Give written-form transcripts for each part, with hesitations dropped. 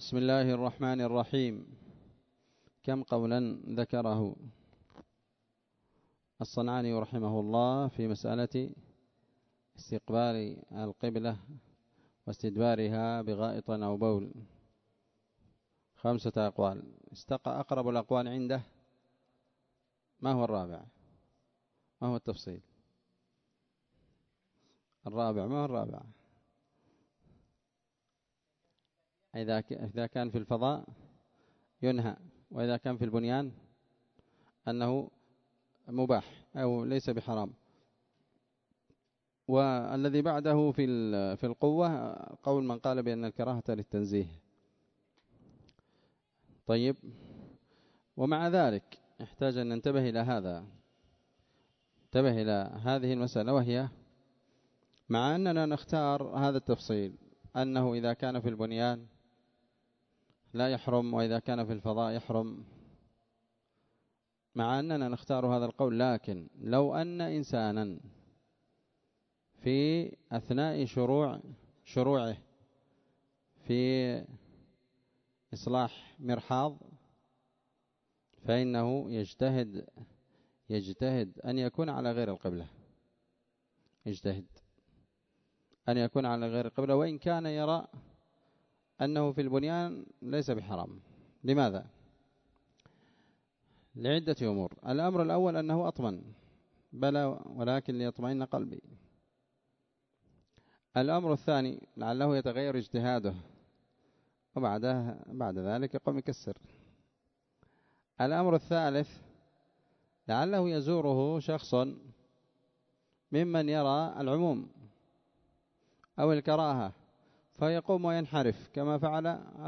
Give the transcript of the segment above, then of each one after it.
بسم الله الرحمن الرحيم. كم قولا ذكره الصنعاني رحمه الله في مسألة استقبال القبلة واستدبارها بغائط أو بول؟ 5 أقوال. أقرب الأقوال عنده ما هو الرابع؟ ما هو التفصيل الرابع؟ ما هو الرابع؟ إذا كان في الفضاء ينهى، وإذا كان في البنيان أنه مباح أو ليس بحرام. والذي بعده في القوة قول من قال بأن الكراهة للتنزيه. طيب، ومع ذلك يحتاج أن ننتبه إلى هذا، انتبه إلى هذه المسألة، وهي مع أننا نختار هذا التفصيل أنه إذا كان في البنيان لا يحرم وإذا كان في الفضاء يحرم، مع أننا نختار هذا القول، لكن لو أن إنسانا في أثناء شروعه في إصلاح مرحاض فإنه يجتهد أن يكون على غير القبلة، يجتهد أن يكون على غير القبلة وإن كان يرى أنه في البنيان ليس بحرام. لماذا؟ لعدة أمور. الأمر الأول أنه أطمن، بلى ولكن ليطمئن قلبي. الأمر الثاني لعله يتغير اجتهاده بعد ذلك يقوم يكسر. الأمر الثالث لعله يزوره شخص ممن يرى العموم أو الكراهة فيقوم وينحرف كما فعل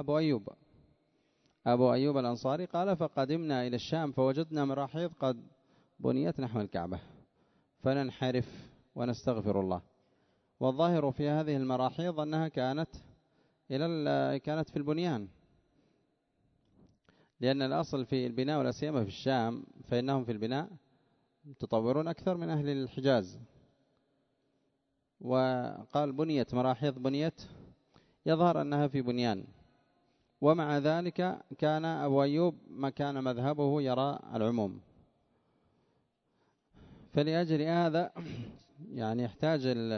أبو أيوب الأنصاري. قال: فقدمنا إلى الشام فوجدنا مراحيض قد بنيت نحو الكعبة فننحرف ونستغفر الله. والظاهر في هذه المراحيض أنها كانت في البنيان، لأن الأصل في البناء ولا سيما في الشام فإنهم في البناء متطورون أكثر من أهل الحجاز. وقال بنيت مراحيض، بنيت يظهر أنها في بنيان. ومع ذلك كان أبو أيوب ما كان مذهبه يرى العموم. فلأجل هذا يعني يحتاج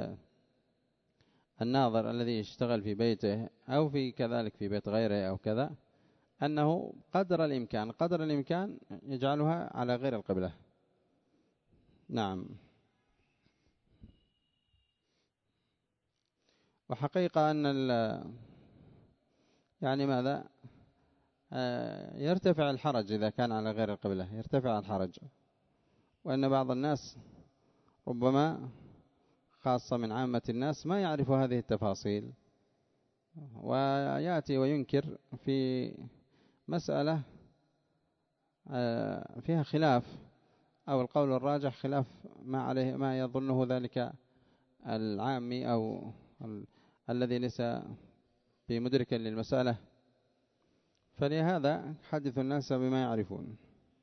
الناظر الذي يشتغل في بيته أو في كذلك في بيت غيره أو كذا أنه قدر الإمكان يجعلها على غير القبلة. نعم. وحقيقة أن يعني ماذا يرتفع الحرج إذا كان على غير القبلة، يرتفع الحرج. وأن بعض الناس ربما خاصة من عامة الناس ما يعرف هذه التفاصيل، ويأتي وينكر في مسألة فيها خلاف، أو القول الراجح خلاف ما يظنه ذلك العامي أو الذي ليس بمدركا للمسألة. فلهذا حدث الناس بما يعرفون.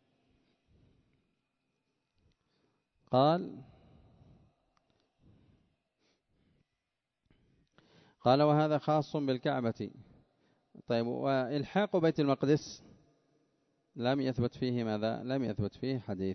قال وهذا خاص بالكعبة. طيب، وإلحاق بيت المقدس لم يثبت فيه ماذا؟ لم يثبت فيه حديث.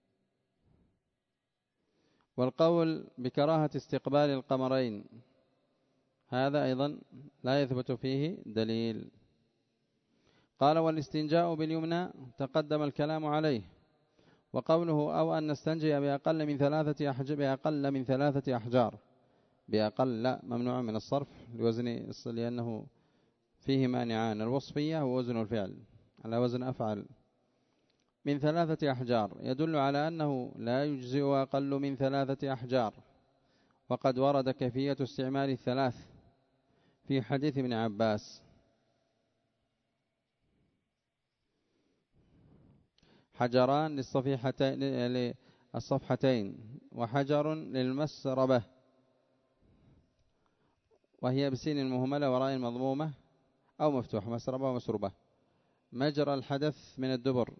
والقول بكراهة استقبال القمرين هذا أيضا لا يثبت فيه دليل. قال والاستنجاء باليمنى تقدم الكلام عليه. وقوله أو أن نستنجي بأقل من 3 أحجار، بأقل ممنوع من الصرف لأنه فيه مانعان: الوصفية ووزن الفعل، على وزن أفعل. من 3 أحجار يدل على أنه لا يجزئ أقل من 3 أحجار. وقد ورد كيفية استعمال 3 في حديث ابن عباس: حجران للصفحتين وحجر للمسربة، وهي بسين مهملة وراء مضمومة أو مفتوح، مسربة ومسربة، مجرى الحدث من الدبر.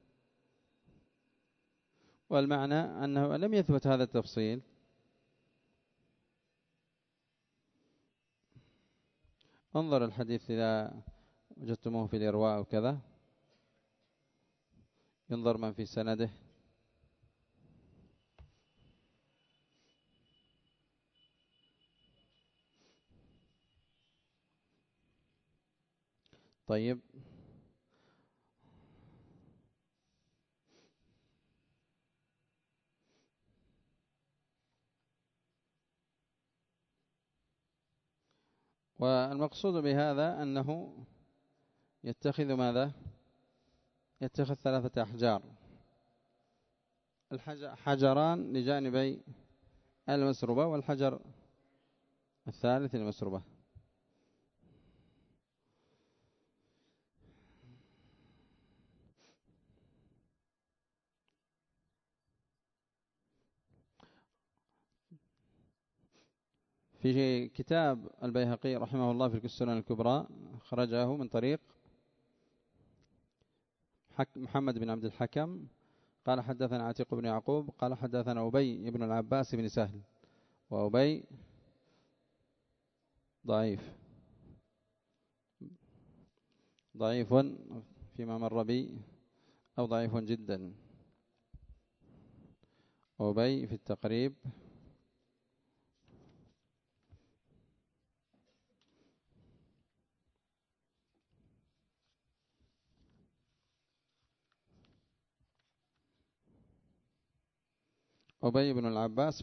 والمعنى أنه لم يثبت هذا التفصيل. انظر الحديث إذا وجدتموه في الإرواء وكذا، ينظر من في سنده. طيب، والمقصود بهذا أنه يتخذ ماذا؟ يتخذ 3 أحجار، حجران لجانبي المسربة، والحجر الثالث المسربة. في كتاب البيهقي رحمه الله في السنن الكبرى خرجه من طريق محمد بن عبد الحكم قال حدثنا عتيق بن يعقوب قال حدثنا أبي بن العباس بن سهل، وأبي ضعيف فيما مر بي، أو ضعيف جدا. أبي في التقريب أبي بن العباس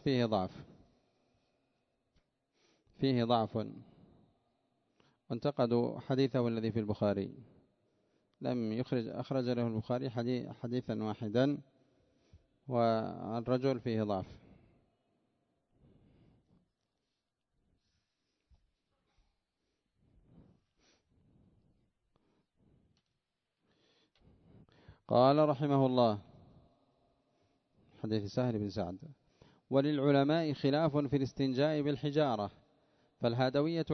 فيه ضعف، وانتقدوا حديثه الذي في البخاري، لم أخرج له البخاري حديثا واحدا، والرجل فيه ضعف. قال رحمه الله حديث سهل بن سعد: وللعلماء خلاف في الاستنجاء بالحجارة، فالحادوية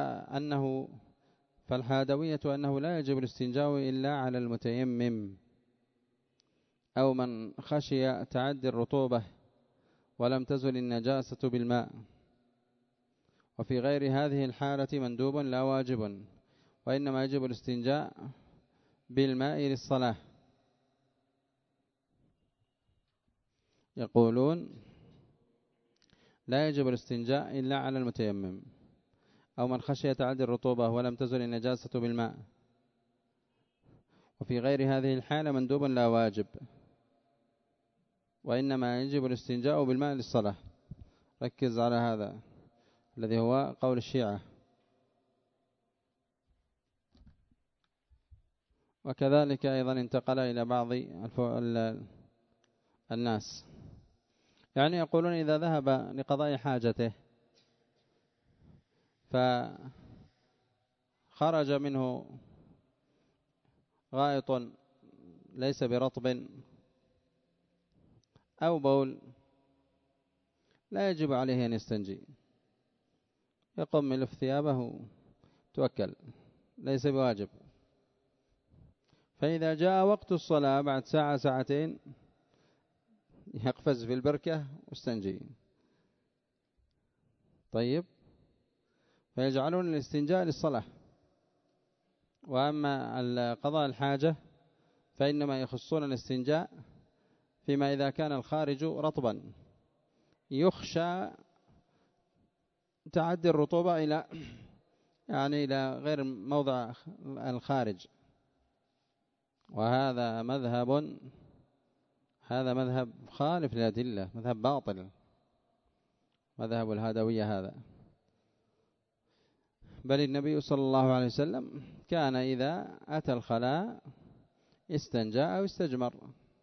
أنه لا يجب الاستنجاء إلا على المتيمم أو من خشي تعدي الرطوبة ولم تزل النجاسة بالماء، وفي غير هذه الحالة مندوب لا واجب، وإنما يجب الاستنجاء بالماء للصلاة. يقولون لا يجب الاستنجاء إلا على المتيمم أو من خشي تعدي الرطوبة ولم تزل النجاسة بالماء، وفي غير هذه الحالة مندوب لا واجب، وإنما يجب الاستنجاء بالماء للصلاة. ركز على هذا الذي هو قول الشيعة. وكذلك أيضا انتقل إلى بعض الناس، يعني يقولون إذا ذهب لقضاء حاجته فخرج منه غائط ليس برطب أو بول، لا يجب عليه أن يستنجي، يقوم يلف ثيابه توكل، ليس بواجب. فإذا جاء وقت الصلاة بعد ساعة ساعتين يقفز في البركة واستنجي. طيب، فيجعلون الاستنجاء للصلاة، وأما قضاء الحاجة فإنما يخصون الاستنجاء فيما إذا كان الخارج رطبا يخشى تعدي الرطوبة إلى غير موضع الخارج. وهذا مذهب خالف للأدلة، مذهب باطل، مذهب الهادوية هذا. بل النبي صلى الله عليه وسلم كان إذا أتى الخلاء استنجى أو استجمر.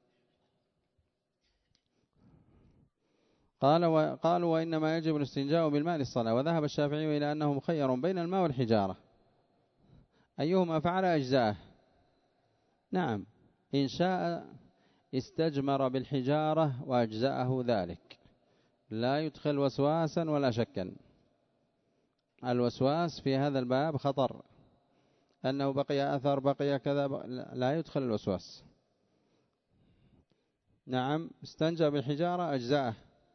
قالوا وإنما يجب الاستنجاء بالماء للصلاة. وذهب الشافعي إلى أنه مخير بين الماء والحجارة، أيهما فعل أجزاءه. نعم، إن شاء استجمر بالحجارة وأجزاءه ذلك، لا يدخل وسواسا ولا شكا. الوسواس في هذا الباب خطر، أنه بقي أثر بقي كذا، لا يدخل الوسواس. نعم، استنجى بالحجارة أجزاءه.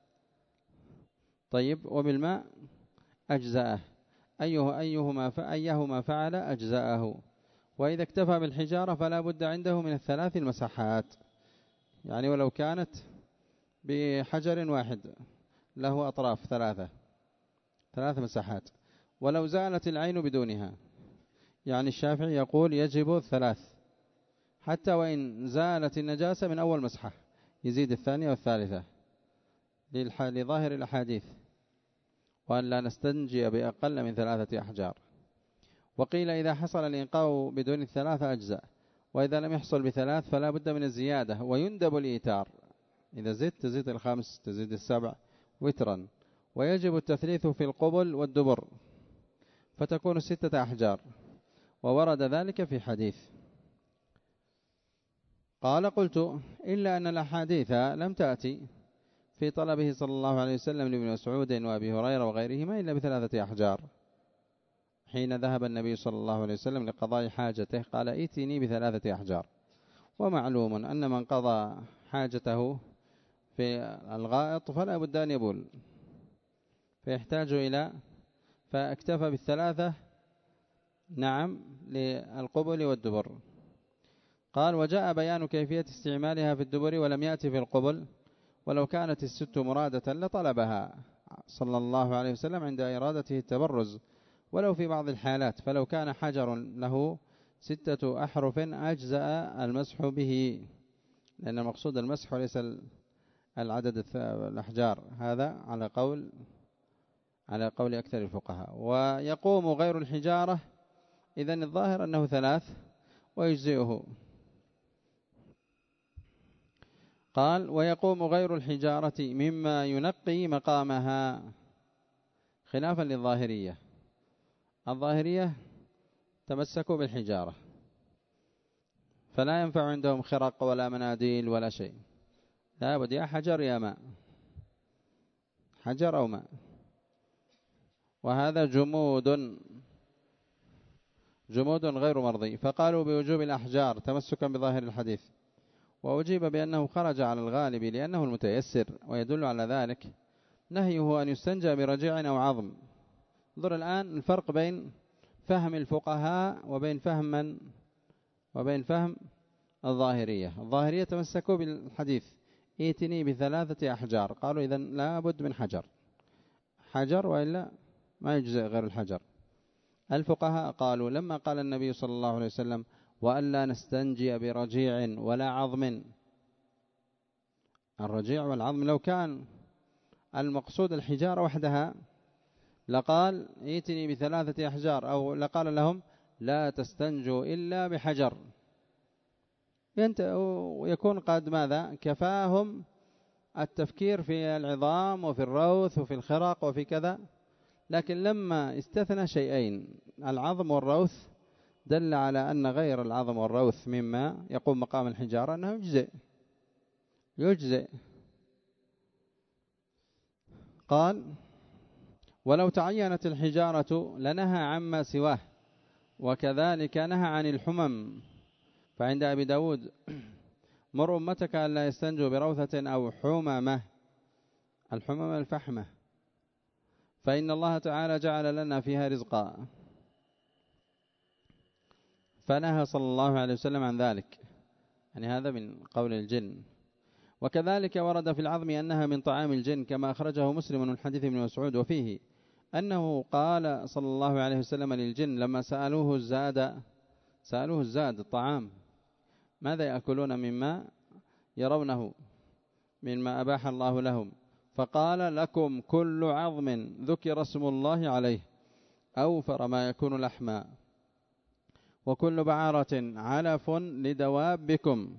طيب، وبالماء أجزاءه، أيهما فعل أجزاءه. وإذا اكتفى بالحجارة فلا بد عنده من الثلاث المساحات، يعني ولو كانت بحجر واحد له أطراف ثلاث مساحات، ولو زالت العين بدونها، يعني الشافعي يقول يجب ثلاث، حتى وإن زالت النجاسة من أول مسحة يزيد الثانية والثالثة لظاهر الأحاديث، وأن لا نستنجي بأقل من 3 أحجار. وقيل إذا حصل الإنقاء بدون الثلاثة أجزاء، وإذا لم يحصل بثلاث فلا بد من الزيادة، ويندب الإيتار، إذا زدت تزيد الخامس تزيد السبع وترا. ويجب التثليث في القبل والدبر فتكون 6 أحجار، وورد ذلك في حديث. قال قلت إلا أن الأحاديث لم تأتي في طلبه صلى الله عليه وسلم لابن مسعود وأبي هريرة وغيرهما إلا ب3 أحجار. حين ذهب النبي صلى الله عليه وسلم لقضاء حاجته قال ائتني ب3 أحجار. ومعلوم أن من قضى حاجته في الغائط فلا بد أن يبول، فيحتاج إلى فاكتفى ب3 نعم للقبل والدبر. قال وجاء بيان كيفية استعمالها في الدبر ولم يأتي في القبل، ولو كانت الست مرادة لطلبها صلى الله عليه وسلم عند إرادته التبرز، ولو في بعض الحالات، فلو كان حجر له 6 أحرف أجزأ المسح به، لأن المقصود المسح وليس العدد الأحجار، هذا على قول أكثر الفقهاء. ويقوم غير الحجارة، إذن الظاهر أنه 3 ويجزئه. قال ويقوم غير الحجارة مما ينقي مقامها، خلافا للظاهرية. الظاهرية تمسكوا بالحجارة، فلا ينفع عندهم خرق ولا مناديل ولا شيء، لا بد يا حجر يا ماء، حجر أو ماء. وهذا جمود غير مرضي، فقالوا بوجوب الأحجار تمسكا بظاهر الحديث. وأجيب بأنه خرج على الغالب لأنه المتيسر، ويدل على ذلك نهيه أن يستنجى برجيع أو عظم. انظر الآن الفرق بين فهم الفقهاء وبين فهم الظاهرية. الظاهرية تمسكوا بالحديث ائتني ب3 أحجار، قالوا إذن لا بد من حجر وإلا ما يجزئ غير الحجر. الفقهاء قالوا لما قال النبي صلى الله عليه وسلم وألا نستنجي برجيع ولا عظم، الرجيع والعظم لو كان المقصود الحجارة وحدها لقال ائتني ب3 أحجار، أو لقال لهم لا تستنجوا إلا بحجر، ويكون قد ماذا كفاهم التفكير في العظام وفي الروث وفي الخرق وفي كذا. لكن لما استثنى شيئين العظم والروث دل على أن غير العظم والروث مما يقوم مقام الحجارة أنه يجزئ. قال ولو تعينت الحجارة لنهى عما سواه، وكذلك نهى عن الحمم. فعند أبي داود مر أمتك أن لا يستنجوا بروثة أو حممة، الحمم الفحمة، فإن الله تعالى جعل لنا فيها رزقا، فنهى صلى الله عليه وسلم عن ذلك، يعني هذا من قول الجن. وكذلك ورد في العظم أنها من طعام الجن، كما أخرجه مسلم من حديث ابن مسعود، وفيه أنه قال صلى الله عليه وسلم للجن لما سألوه الزاد الطعام، ماذا يأكلون مما يرونه مما أباح الله لهم، فقال لكم كل عظم ذكر اسم الله عليه أوفر ما يكون لحما، وكل بعرة علف لدوابكم.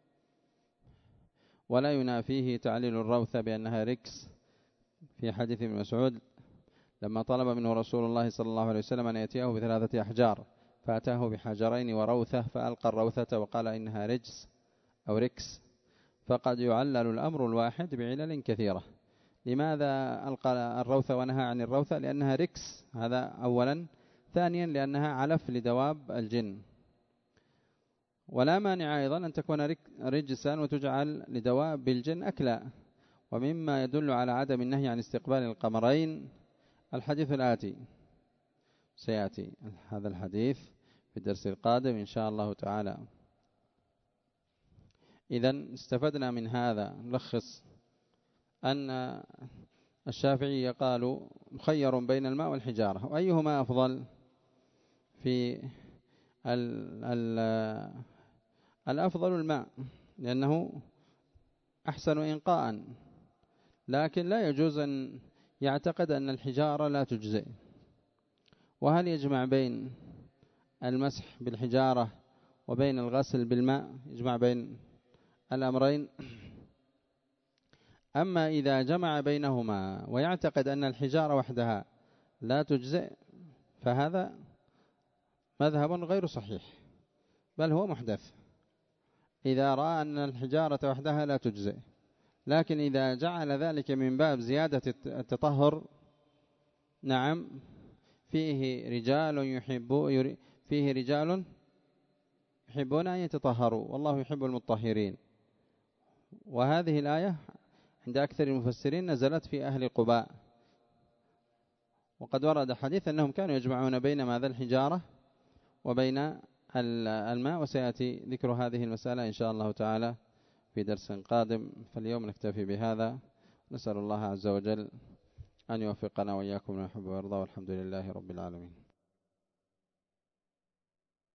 ولا ينافيه تعليل الروث بأنها ركس في حديث ابن مسعود لما طلب منه رسول الله صلى الله عليه وسلم أن يأتيه ب3 أحجار، فأتاه بحجرين وروثة، فألقى الروثة وقال إنها رجس أو ركس. فقد يعلل الأمر الواحد بعلل كثيرة. لماذا ألقى الروثة ونهى عن الروثة؟ لأنها ركس، هذا أولا. ثانيا لأنها علف لدواب الجن. ولا مانع أيضا أن تكون رجسا وتجعل لدواب الجن أكلا. ومما يدل على عدم النهي عن استقبال القمرين الحديث الآتي، سيأتي هذا الحديث في الدرس القادم إن شاء الله تعالى. إذن استفدنا من هذا نلخص أن الشافعية قالوا مخير بين الماء والحجارة، وأيهما أفضل؟ في الأفضل الماء لأنه أحسن إنقاء، لكن لا يجوز أن يعتقد أن الحجارة لا تجزئ. وهل يجمع بين المسح بالحجارة وبين الغسل بالماء؟ يجمع بين الأمرين. أما إذا جمع بينهما ويعتقد أن الحجارة وحدها لا تجزئ فهذا مذهب غير صحيح، بل هو محدث إذا رأى أن الحجارة وحدها لا تجزئ. لكن إذا جعل ذلك من باب زيادة التطهر، نعم، فيه رجال يحبون أن يتطهروا والله يحب المطهرين. وهذه الآية عند أكثر المفسرين نزلت في أهل قباء، وقد ورد حديث أنهم كانوا يجمعون بين ماذا الحجارة وبين الماء، وسيأتي ذكر هذه المسألة إن شاء الله تعالى في درس قادم. فاليوم نكتفي بهذا، نسأل الله عز وجل أن يوفقنا وإياكم لما يحب ويرضى، والحمد لله رب العالمين.